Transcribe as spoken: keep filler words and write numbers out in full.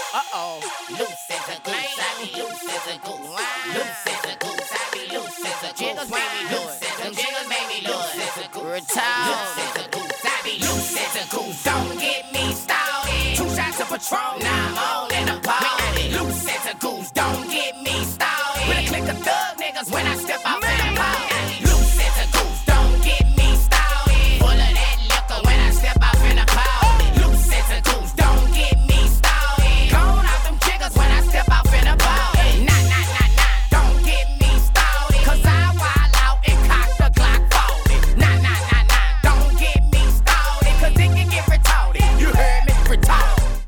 Uh-oh. Loose as a goose, I be loose as a goose. Loose as a goose, I be loose as a goose. Jiggles made me loose as a jiggles made me loose as a goose. Retarded. Loose as a goose, I be loose as a goose. Don't get me started. Two shots of Patron, now I'm on